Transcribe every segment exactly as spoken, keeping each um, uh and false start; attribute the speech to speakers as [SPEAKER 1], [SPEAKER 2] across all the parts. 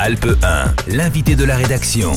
[SPEAKER 1] Alpes un, l'invité de la rédaction.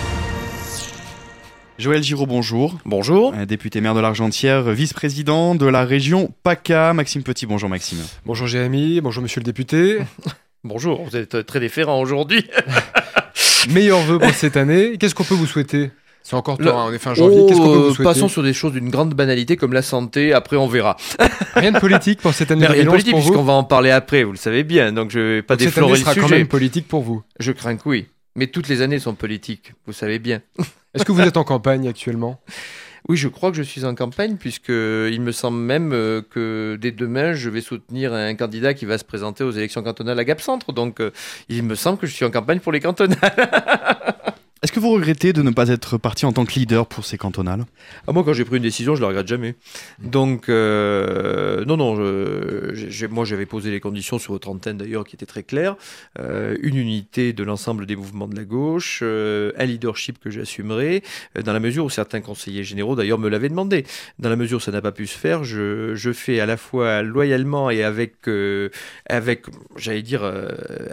[SPEAKER 2] Joël Giraud, bonjour.
[SPEAKER 3] Bonjour.
[SPEAKER 2] Député maire de l'Argentière, vice-président de la région PACA. Maxime Petit, bonjour Maxime.
[SPEAKER 4] Bonjour Jérémy, bonjour monsieur le député.
[SPEAKER 3] Bonjour, vous êtes très différent aujourd'hui.
[SPEAKER 4] Meilleurs vœux pour cette année. Qu'est-ce qu'on peut vous souhaiter ? C'est encore temps,
[SPEAKER 3] Le...
[SPEAKER 4] hein, on est fin janvier.
[SPEAKER 3] Oh,
[SPEAKER 4] Qu'est-ce qu'on peut vous souhaiter ?
[SPEAKER 3] Passons sur des choses d'une grande banalité comme la santé, après on verra.
[SPEAKER 4] Rien de politique pour cette année
[SPEAKER 3] Mais
[SPEAKER 4] de
[SPEAKER 3] rien de politique,
[SPEAKER 4] pour vous.
[SPEAKER 3] puisqu'on va en parler après, vous le savez bien, donc je vais pas
[SPEAKER 4] Donc
[SPEAKER 3] déflorer le
[SPEAKER 4] cette année
[SPEAKER 3] sujet.
[SPEAKER 4] sera quand même politique pour vous.
[SPEAKER 3] Je crains que oui, mais toutes les années sont politiques, vous savez bien.
[SPEAKER 4] Est-ce que vous êtes en campagne actuellement ?
[SPEAKER 3] Oui, je crois que je suis en campagne, puisque il me semble même euh, que dès demain, je vais soutenir un candidat qui va se présenter aux élections cantonales à Gap-Centre. Donc, euh, il me semble que je suis en campagne pour les cantonales.
[SPEAKER 2] Est-ce que vous regrettez de ne pas être parti en tant que leader pour ces cantonales ?
[SPEAKER 3] Ah, moi, quand j'ai pris une décision, je ne la regrette jamais. Donc, euh, non, non, je, j'ai, moi, j'avais posé les conditions sur votre antenne, d'ailleurs, qui étaient très claires. Euh, une unité de l'ensemble des mouvements de la gauche, euh, un leadership que j'assumerai, euh, dans la mesure où certains conseillers généraux, d'ailleurs, me l'avaient demandé. Dans la mesure où ça n'a pas pu se faire, je, je fais à la fois loyalement et avec, euh, avec j'allais dire, euh,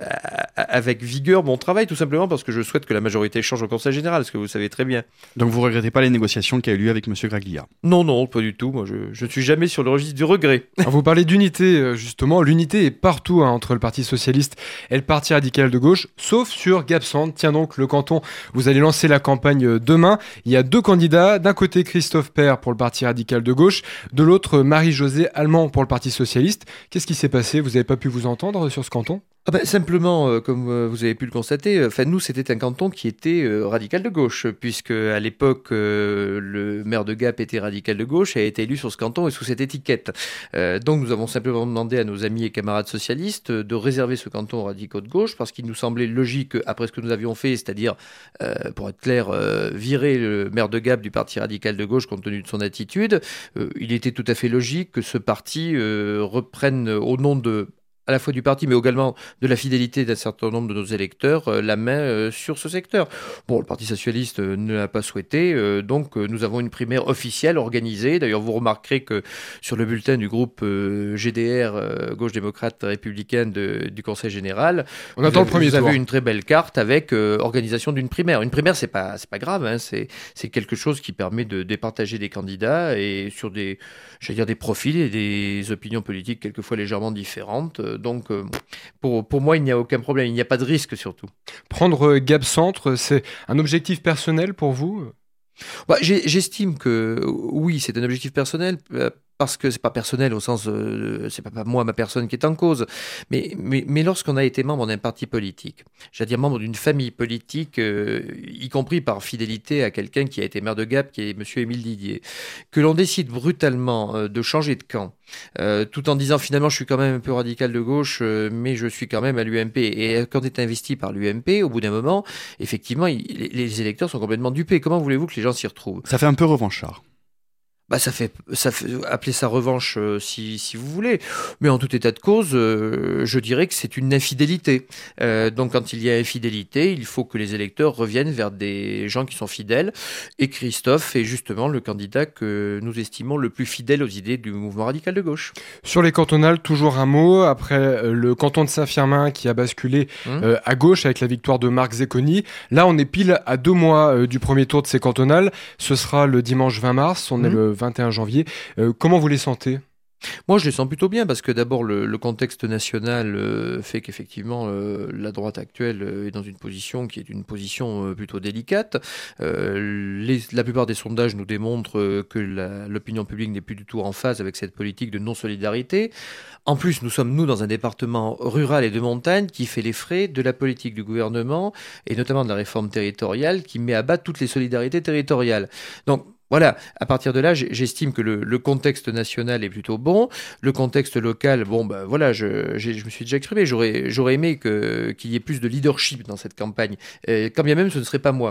[SPEAKER 3] avec vigueur mon travail, tout simplement parce que je souhaite que la majorité change au Conseil général, ce que vous savez très bien.
[SPEAKER 2] Donc vous ne regrettez pas les négociations qui ont eu lieu avec M. Graglia ?
[SPEAKER 3] Non, non, pas du tout. Moi, je ne suis jamais sur le registre du regret.
[SPEAKER 4] Alors, vous parlez d'unité, justement. L'unité est partout hein, entre le Parti Socialiste et le Parti Radical de Gauche, sauf sur Gap-Centre. Tiens donc, le canton, vous allez lancer la campagne demain. Il y a deux candidats. D'un côté, Christophe Père pour le Parti Radical de Gauche. De l'autre, Marie-Josée Allemand pour le Parti Socialiste. Qu'est-ce qui s'est passé ? Vous n'avez pas pu vous entendre sur ce canton ?
[SPEAKER 3] Ah ben, simplement, euh, comme euh, vous avez pu le constater, euh, nous, c'était un canton qui était euh, radical de gauche, puisque à l'époque, euh, le maire de Gap était radical de gauche et a été élu sur ce canton et sous cette étiquette. Euh, donc, nous avons simplement demandé à nos amis et camarades socialistes de réserver ce canton aux radicaux de gauche, parce qu'il nous semblait logique, après ce que nous avions fait, c'est-à-dire, euh, pour être clair, euh, virer le maire de Gap du parti radical de gauche compte tenu de son attitude, euh, il était tout à fait logique que ce parti euh, reprenne au nom de à la fois du parti, mais également de la fidélité d'un certain nombre de nos électeurs, euh, la main euh, sur ce secteur. Bon, le Parti Socialiste euh, ne l'a pas souhaité, euh, donc euh, nous avons une primaire officielle organisée. D'ailleurs, vous remarquerez que sur le bulletin du groupe euh, G D R, euh, Gauche démocrate républicaine de, du Conseil général,
[SPEAKER 4] on attend
[SPEAKER 3] avez,
[SPEAKER 4] le premier
[SPEAKER 3] vous
[SPEAKER 4] tour.
[SPEAKER 3] avez une très belle carte avec euh, organisation d'une primaire. Une primaire, c'est pas, c'est pas grave, hein, c'est, c'est quelque chose qui permet de départager des candidats et sur des, j'allais dire des profils et des opinions politiques quelquefois légèrement différentes. Donc, euh, pour, pour moi, il n'y a aucun problème. Il n'y a pas de risque, surtout.
[SPEAKER 4] Prendre Gap-Centre, c'est un objectif personnel pour vous ?
[SPEAKER 3] Bah, j'ai, j'estime que, oui, c'est un objectif personnel, euh, parce que c'est pas personnel au sens, euh, c'est pas, pas moi, ma personne qui est en cause, mais, mais, mais lorsqu'on a été membre d'un parti politique, j'allais dire membre d'une famille politique, euh, y compris par fidélité à quelqu'un qui a été maire de Gap, qui est monsieur Émile Didier, que l'on décide brutalement euh, de changer de camp, euh, tout en disant finalement je suis quand même un peu radical de gauche, euh, mais je suis quand même à l'U M P, et quand on est investi par l'U M P, au bout d'un moment, effectivement, il, les, les électeurs sont complètement dupés. Comment voulez-vous que les gens s'y retrouvent ?
[SPEAKER 2] Ça fait un peu revanchard.
[SPEAKER 3] Bah ça fait, ça fait, appelez ça revanche euh, si, si vous voulez, mais en tout état de cause, euh, je dirais que c'est une infidélité. Euh, donc quand il y a infidélité, il faut que les électeurs reviennent vers des gens qui sont fidèles, et Christophe est justement le candidat que nous estimons le plus fidèle aux idées du mouvement radical de gauche.
[SPEAKER 4] Sur les cantonales, toujours un mot, après euh, le canton de Saint-Firmin qui a basculé
[SPEAKER 3] Hum.
[SPEAKER 4] euh, à gauche avec la victoire de Marc Zecconi. Là, on est pile à deux mois euh, du premier tour de ces cantonales. Ce sera le dimanche vingt mars, on
[SPEAKER 3] Hum.
[SPEAKER 4] est le vingt et un janvier. Euh, comment vous les sentez ?
[SPEAKER 3] Moi, je les sens plutôt bien parce que d'abord, le, le contexte national euh, fait qu'effectivement, euh, la droite actuelle euh, est dans une position qui est une position euh, plutôt délicate. Euh, les, la plupart des sondages nous démontrent euh, que la, l'opinion publique n'est plus du tout en phase avec cette politique de non-solidarité. En plus, nous sommes, nous, dans un département rural et de montagne qui fait les frais de la politique du gouvernement et notamment de la réforme territoriale qui met à bas toutes les solidarités territoriales. Donc, voilà, à partir de là, j'estime que le, le contexte national est plutôt bon. Le contexte local, bon, ben voilà, je, je me suis déjà exprimé. J'aurais, j'aurais aimé que, qu'il y ait plus de leadership dans cette campagne, euh, quand bien même ce ne serait pas moi.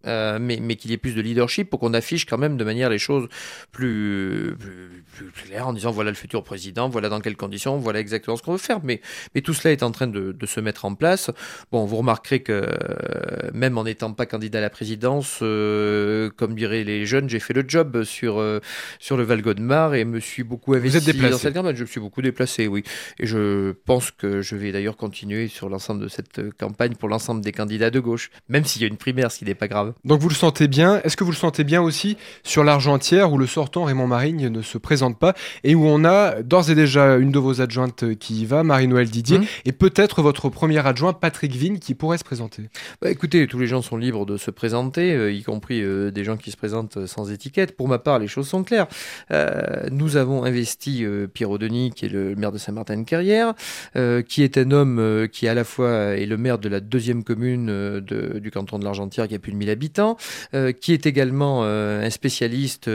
[SPEAKER 3] euh, mais, mais qu'il y ait plus de leadership pour qu'on affiche quand même de manière les choses plus, plus, plus claires en disant voilà le futur président, voilà dans quelles conditions, voilà exactement ce qu'on veut faire. Mais, mais tout cela est en train de, de se mettre en place. Bon, vous remarquerez que euh, même en n'étant pas candidat à la présidence, euh, comme diraient les jeunes, j'ai fait le job sur, euh, sur le Val-Gaudemar et me suis beaucoup investi
[SPEAKER 4] Vous êtes déplacé.
[SPEAKER 3] dans cette campagne. Je me suis beaucoup déplacé, oui. Et je pense que je vais d'ailleurs continuer sur l'ensemble de cette campagne pour l'ensemble des candidats de gauche, même s'il y a une primaire, ce qui n'est pas grave.
[SPEAKER 4] Donc vous le sentez bien. Est-ce que vous le sentez bien aussi sur l'Argentière où le sortant Raymond Marigne ne se présente pas et où on a d'ores et déjà une de vos adjointes qui y va, Marie-Noëlle Didier, mmh. et peut-être votre premier adjoint Patrick Vigne qui pourrait se présenter?
[SPEAKER 3] Bah, écoutez, tous les gens sont libres de se présenter, euh, y compris euh, des gens qui se présentent sans étiquette. Pour ma part, les choses sont claires. Euh, nous avons investi euh, Pierre Audeny, qui est le maire de Saint-Martin-de-Carrière, euh, qui est un homme euh, qui à la fois est le maire de la deuxième commune euh, de, du canton de l'Argentière, qui a plus de mille habitants, euh, qui est également euh, un spécialiste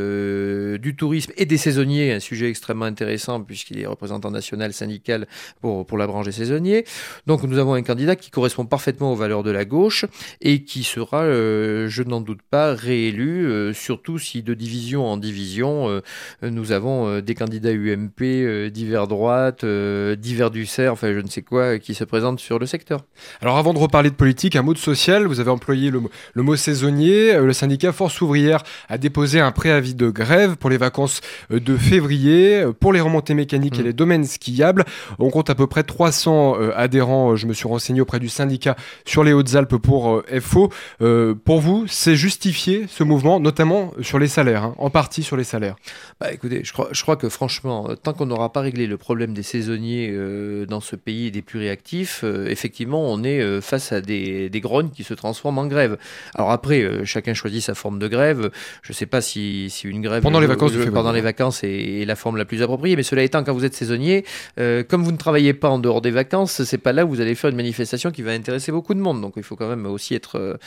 [SPEAKER 3] euh, du tourisme et des saisonniers, un sujet extrêmement intéressant puisqu'il est représentant national syndical pour, pour la branche des saisonniers. Donc nous avons un candidat qui correspond parfaitement aux valeurs de la gauche et qui sera, euh, je n'en doute pas, réélu, euh, surtout si de division en division, euh, nous avons euh, des candidats U M P, euh, divers droite, euh, divers du C E R, enfin je ne sais quoi, qui se présentent sur le secteur.
[SPEAKER 4] Alors avant de reparler de politique, un mot de social, vous avez employé le, le mot saisonnier. Le syndicat Force Ouvrière a déposé un préavis de grève pour les vacances de février, pour les remontées mécaniques mmh. et les domaines skiables. On compte à peu près trois cents euh, adhérents, je me suis renseigné auprès du syndicat sur les Hautes-Alpes pour euh, F O. Euh, pour vous, c'est justifié ce mouvement, notamment sur les salaires, hein, en partie sur les salaires?
[SPEAKER 3] Bah, écoutez, je crois, je crois que franchement, tant qu'on n'aura pas réglé le problème des saisonniers euh, dans ce pays et des plus réactifs, euh, effectivement, on est euh, face à des, des grognes qui se transforment en grève. Alors après, euh, chacun choisit sa forme de grève. Je ne sais pas si, si une grève
[SPEAKER 4] pendant les vacances,
[SPEAKER 3] euh, pendant les vacances est, est la forme la plus appropriée, mais cela étant, quand vous êtes saisonnier, euh, comme vous ne travaillez pas en dehors des vacances, c'est pas là où vous allez faire une manifestation qui va intéresser beaucoup de monde. Donc il faut quand même aussi être, euh,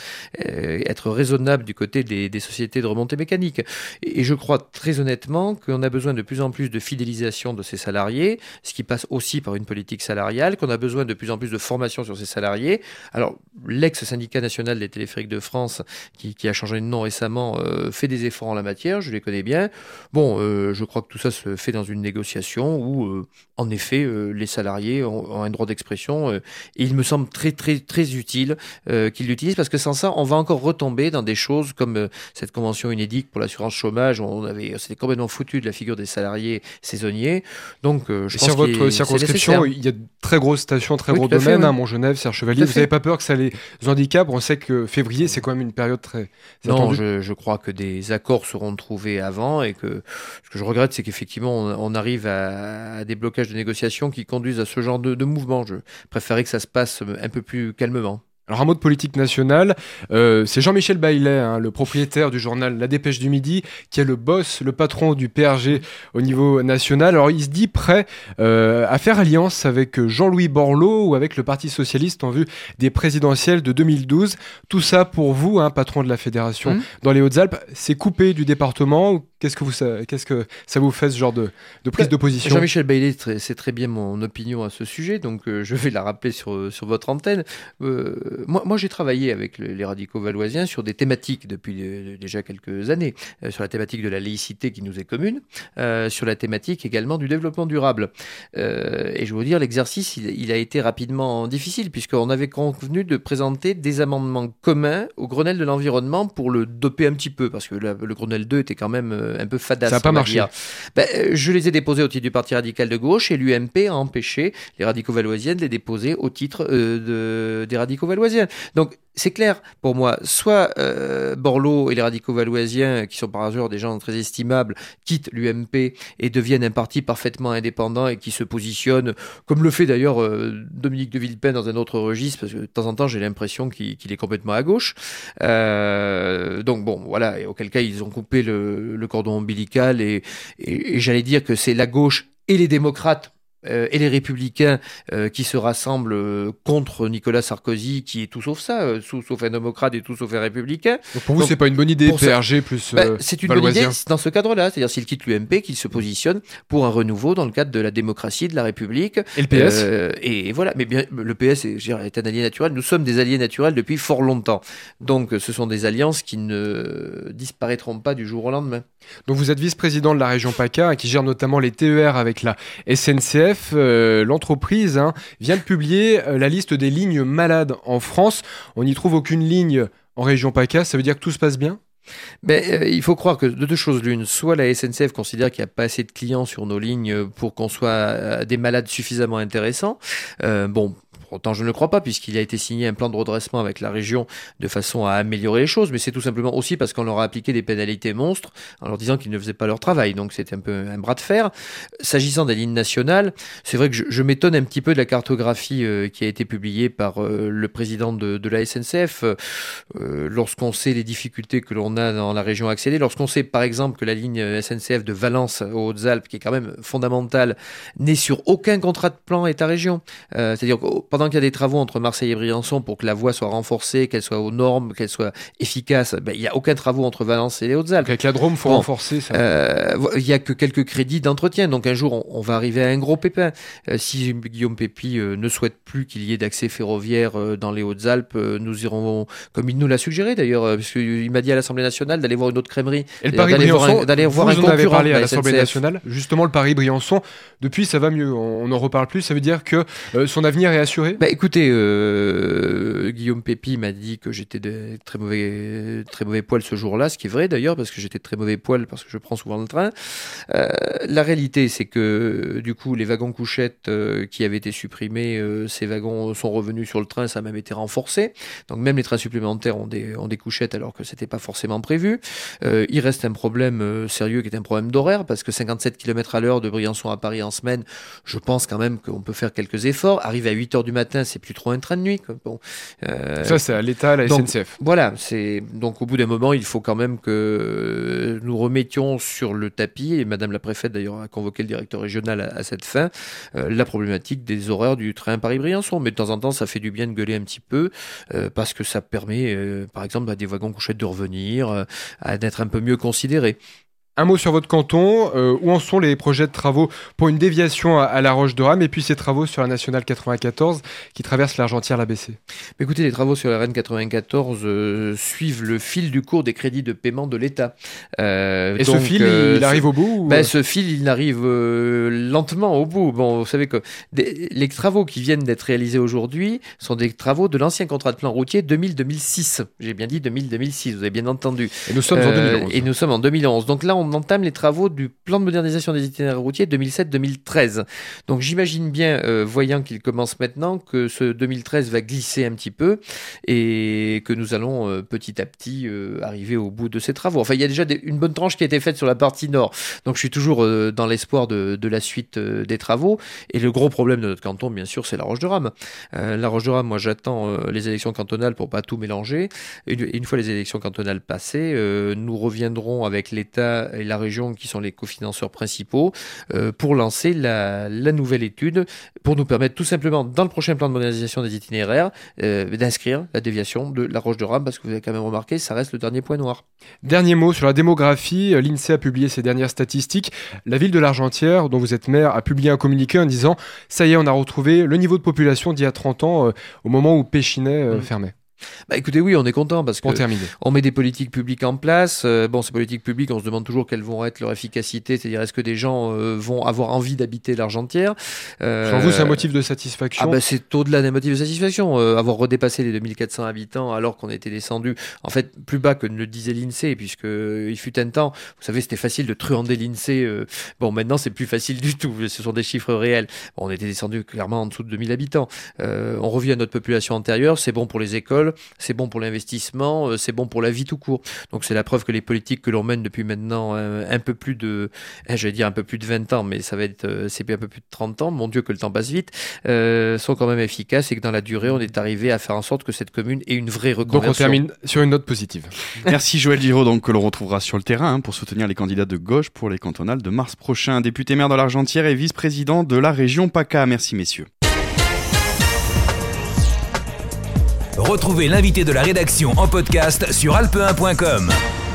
[SPEAKER 3] être raisonnable du côté des, des sociétés de remontée mécanique. Et, et je crois très honnêtement qu'on a besoin de plus en plus de fidélisation de ces salariés, ce qui passe aussi par une politique salariale, qu'on a besoin de plus en plus de formation sur ces salariés. Alors l'ex-syndicat national des téléphériques de France, qui, qui a changé de nom récemment, euh, fait des efforts en la matière, je les connais bien. Bon, euh, je crois que tout ça se fait dans une négociation où, euh, en effet, euh, les salariés ont, ont un droit d'expression euh, et il me semble très, très, très utile euh, qu'ils l'utilisent parce que sans ça, on va encore retomber dans des choses comme euh, cette convention inédite pour l'assurance chômage. On avait, c'était complètement foutu de la figure des salariés saisonniers. Donc, euh, je
[SPEAKER 4] et
[SPEAKER 3] pense
[SPEAKER 4] sur votre circonscription, il y a de très grosses stations, très oui, gros domaines, fait, hein, Montgenève, Serre-Chevalier. Vous n'avez pas peur que ça les handicape? On sait que février, c'est quand même une période très
[SPEAKER 3] non, je, je crois que des accords seront trouvés avant et que ce que je regrette, c'est qu'effectivement, on, on arrive à, à des blocages de négociations qui conduisent à ce genre de, de mouvement. Je préférerais que ça se passe un peu plus calmement.
[SPEAKER 4] Alors un mot de politique nationale, euh, c'est Jean-Michel Baillet, hein, le propriétaire du journal La Dépêche du Midi, qui est le boss, le patron du P R G au niveau national. Alors il se dit prêt euh, à faire alliance avec Jean-Louis Borloo ou avec le Parti Socialiste en vue des présidentielles de deux mille douze. Tout ça pour vous, hein, patron de la fédération mmh. dans les Hautes-Alpes, c'est coupé du département. Qu'est-ce que, vous, qu'est-ce que ça vous fait, ce genre de, de prise de position?
[SPEAKER 3] Jean-Michel Baillet, c'est très bien mon opinion à ce sujet, donc euh, je vais la rappeler sur, sur votre antenne. Euh, moi, moi j'ai travaillé avec le, les radicaux valoisiens sur des thématiques depuis de, de, déjà quelques années, euh, sur la thématique de la laïcité qui nous est commune, euh, sur la thématique également du développement durable. Euh, et je veux vous dire, l'exercice, il, il a été rapidement difficile, puisqu'on avait convenu de présenter des amendements communs au Grenelle de l'environnement pour le doper un petit peu, parce que la, le Grenelle deux était quand même un peu fadasse.
[SPEAKER 4] Ça n'a pas marché.
[SPEAKER 3] Ben, je les ai déposés au titre du Parti radical de gauche et l'U M P a empêché les radicaux valoisiens de les déposer au titre euh, de, des radicaux valoisiens. Donc c'est clair pour moi, soit euh, Borloo et les radicaux valoisiens, qui sont par ailleurs des gens très estimables, quittent l'U M P et deviennent un parti parfaitement indépendant et qui se positionne, comme le fait d'ailleurs euh, Dominique de Villepin dans un autre registre, parce que de temps en temps j'ai l'impression qu'il, qu'il est complètement à gauche. Euh, donc bon, voilà, et auquel cas ils ont coupé le, le cordon ombilical et, et, et j'allais dire que c'est la gauche et les démocrates euh, et les Républicains euh, qui se rassemblent euh, contre Nicolas Sarkozy, qui est tout sauf ça, euh, tout sauf un démocrate et tout sauf un républicain.
[SPEAKER 4] Donc pour vous,
[SPEAKER 3] Donc,
[SPEAKER 4] c'est pas une bonne idée,
[SPEAKER 3] pour ça-
[SPEAKER 4] P R G plus
[SPEAKER 3] Bah,
[SPEAKER 4] euh,
[SPEAKER 3] c'est une
[SPEAKER 4] Valoisien.
[SPEAKER 3] bonne idée dans ce cadre-là, c'est-à-dire s'il quitte l'U M P, qu'il se positionne pour un renouveau dans le cadre de la démocratie, de la République.
[SPEAKER 4] Et le P S
[SPEAKER 3] Euh, et, et voilà, mais bien, le P S est, je dirais, est un allié naturel. Nous sommes des alliés naturels depuis fort longtemps. Donc ce sont des alliances qui ne disparaîtront pas du jour au lendemain.
[SPEAKER 4] Donc vous êtes vice-président de la région PACA, hein, qui gère notamment les T E R avec la S N C F. Euh, l'entreprise hein, vient de publier euh, la liste des lignes malades en France. On n'y trouve aucune ligne en région PACA, ça veut dire que tout se passe bien ?
[SPEAKER 3] Ben, euh, il faut croire que de deux choses l'une, soit la S N C F considère qu'il n'y a pas assez de clients sur nos lignes pour qu'on soit euh, des malades suffisamment intéressants. Euh, bon, pourtant je ne le crois pas, puisqu'il a été signé un plan de redressement avec la région de façon à améliorer les choses, mais c'est tout simplement aussi parce qu'on leur a appliqué des pénalités monstres en leur disant qu'ils ne faisaient pas leur travail. Donc c'était un peu un bras de fer. S'agissant des lignes nationales, c'est vrai que je, je m'étonne un petit peu de la cartographie euh, qui a été publiée par euh, le président de, de la S N C F. Euh, lorsqu'on sait les difficultés que l'on a dans la région à accéder, lorsqu'on sait par exemple que la ligne S N C F de Valence aux Hautes-Alpes, qui est quand même fondamentale, n'est sur aucun contrat de plan État-région. Euh, c'est-à-dire que pendant qu'il y a des travaux entre Marseille et Briançon pour que la voie soit renforcée, qu'elle soit aux normes, qu'elle soit efficace, ben, il n'y a aucun travaux entre Valence et les Hautes-Alpes.
[SPEAKER 4] Donc avec la Drôme, il faut
[SPEAKER 3] Bon.
[SPEAKER 4] renforcer ça.
[SPEAKER 3] Euh, Il n'y a que quelques crédits d'entretien. Donc un jour, on, on va arriver à un gros pépin. Euh, si Guillaume Pépi euh, ne souhaite plus qu'il y ait d'accès ferroviaire euh, dans les Hautes-Alpes, euh, nous irons, comme il nous l'a suggéré d'ailleurs, euh, parce qu'il m'a dit à l'Assemblée nationale d'aller voir une autre crèmerie.
[SPEAKER 4] Et le
[SPEAKER 3] d'aller voir
[SPEAKER 4] Paris-Briançon,
[SPEAKER 3] un- d'aller voir
[SPEAKER 4] vous
[SPEAKER 3] un
[SPEAKER 4] en avez
[SPEAKER 3] concurrent
[SPEAKER 4] parlé
[SPEAKER 3] de
[SPEAKER 4] à
[SPEAKER 3] la
[SPEAKER 4] l'Assemblée
[SPEAKER 3] S N C F.
[SPEAKER 4] nationale. Justement, le Paris-Briançon, depuis, ça va mieux. On on en reparle plus. Ça veut dire que euh, son avenir est assuré.
[SPEAKER 3] Bah écoutez, euh, Guillaume Pépi m'a dit que j'étais de très mauvais, très mauvais poil ce jour-là, ce qui est vrai d'ailleurs, parce que j'étais de très mauvais poil parce que je prends souvent le train. Euh, la réalité, c'est que du coup, les wagons couchettes euh, qui avaient été supprimés, euh, ces wagons sont revenus sur le train, ça a même été renforcé. Donc même les trains supplémentaires ont des, ont des couchettes alors que c'était pas forcément prévu. Euh, il reste un problème euh, sérieux qui est un problème d'horaire, parce que cinquante-sept kilomètres à l'heure de Briançon à Paris en semaine, je pense quand même qu'on peut faire quelques efforts. Arriver à huit heures du matin, c'est plus trop un train de nuit, quoi. Bon, euh,
[SPEAKER 4] Ça, c'est à l'État, à la
[SPEAKER 3] donc,
[SPEAKER 4] S N C F.
[SPEAKER 3] voilà, c'est donc au bout d'un moment, il faut quand même que nous remettions sur le tapis, et Madame la préfète d'ailleurs a convoqué le directeur régional à, à cette fin, euh, la problématique des horaires du train Paris-Briançon. Mais de temps en temps, ça fait du bien de gueuler un petit peu, euh, parce que ça permet, euh, par exemple, à des wagons couchettes de revenir, euh, à d'être un peu mieux considérés.
[SPEAKER 4] Un mot sur votre canton. Euh, où en sont les projets de travaux pour une déviation à, à La Roche-de-Rame et puis ces travaux sur la nationale quatre-vingt-quatorze qui traverse l'Argentière-l'A B C?
[SPEAKER 3] Mais écoutez, les travaux sur la R N quatre-vingt-quatorze euh, suivent le fil du cours des crédits de paiement de l'État. Euh,
[SPEAKER 4] Et
[SPEAKER 3] donc,
[SPEAKER 4] ce fil,
[SPEAKER 3] euh,
[SPEAKER 4] il arrive au bout ou...
[SPEAKER 3] Ben, ce fil, il arrive euh, lentement au bout. Bon, vous savez que des- les travaux qui viennent d'être réalisés aujourd'hui sont des travaux de l'ancien contrat de plan routier deux mille deux mille six. J'ai bien dit deux mille deux mille six, vous avez bien entendu.
[SPEAKER 4] Et nous sommes en
[SPEAKER 3] Euh,
[SPEAKER 4] deux mille onze.
[SPEAKER 3] Et nous sommes en deux mille onze. Donc là, on entame les travaux du plan de modernisation des itinéraires routiers deux mille sept deux mille treize. Donc j'imagine bien, euh, voyant qu'il commence maintenant, que ce deux mille treize va glisser un petit peu et que nous allons euh, petit à petit euh, arriver au bout de ces travaux. Enfin, il y a déjà des- une bonne tranche qui a été faite sur la partie nord. Donc je suis toujours euh, dans l'espoir de, de la suite euh, des travaux. Et le gros problème de notre canton, bien sûr, c'est la Roche-de-Rame. Euh, la Roche-de-Rame, moi j'attends euh, les élections cantonales pour pas tout mélanger. Et une, une fois les élections cantonales passées, euh, nous reviendrons avec l'État et la région qui sont les cofinanceurs principaux euh, pour lancer la, la nouvelle étude, pour nous permettre tout simplement dans le prochain plan de modernisation des itinéraires euh, d'inscrire la déviation de la Roche-de-Rame, parce que vous avez quand même remarqué, ça reste le dernier point noir.
[SPEAKER 4] Dernier mot sur la démographie. L'INSEE a publié ses dernières statistiques. La ville de l'Argentière, dont vous êtes maire, a publié un communiqué en disant « Ça y est, on a retrouvé le niveau de population d'il y a trente ans, euh, au moment où Péchinet euh,
[SPEAKER 3] Mmh.
[SPEAKER 4] fermait. »
[SPEAKER 3] Bah écoutez, oui, on est content parce que
[SPEAKER 4] Pour terminer.
[SPEAKER 3] on met des politiques publiques en place. Euh, bon, ces politiques publiques, on se demande toujours quelles vont être leur efficacité, c'est-à-dire est-ce que des gens euh, vont avoir envie d'habiter l'Argentière. Euh,
[SPEAKER 4] Pour vous, c'est un motif de satisfaction?
[SPEAKER 3] Ah bah c'est au-delà d'un motif de satisfaction. Euh, avoir redépassé les deux mille quatre cents habitants alors qu'on était descendu, en fait, plus bas que ne le disait l'INSEE, puisque euh, il fut un temps, vous savez, c'était facile de truander l'INSEE. Euh, bon, maintenant, c'est plus facile du tout. Ce sont des chiffres réels. Bon, on était descendu clairement en dessous de deux mille habitants. Euh, on revient à notre population antérieure. C'est bon pour les écoles, agricole, c'est bon pour l'investissement, c'est bon pour la vie tout court. Donc c'est la preuve que les politiques que l'on mène depuis maintenant un, un peu plus de, je vais dire un peu plus de vingt ans, mais ça va être, c'est un peu plus de trente ans, mon Dieu que le temps passe vite, euh, sont quand même efficaces et que dans la durée, on est arrivé à faire en sorte que cette commune ait une vraie reconversion.
[SPEAKER 4] Donc on termine sur une note positive.
[SPEAKER 2] Merci Joël Giraud, donc, que l'on retrouvera sur le terrain hein, pour soutenir les candidats de gauche pour les cantonales de mars prochain. Député maire de l'Argentière et vice-président de la région PACA. Merci messieurs.
[SPEAKER 1] Retrouvez l'invité de la rédaction en podcast sur alpe un point com.